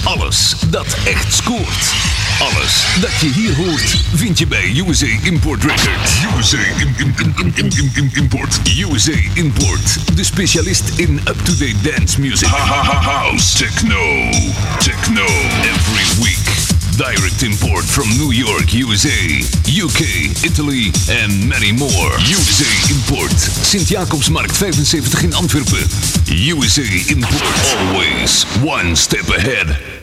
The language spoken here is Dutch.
Alles dat echt scoort. Alles dat je hier hoort, vind je bij USA Import Records. Import. USA Import. De specialist in up-to-date dance music. House techno. Every week. Direct import from New York, USA, UK, Italy and many more. USA Import. Sint-Jacobsmarkt 75 in Antwerpen. USA Import. Always one step ahead.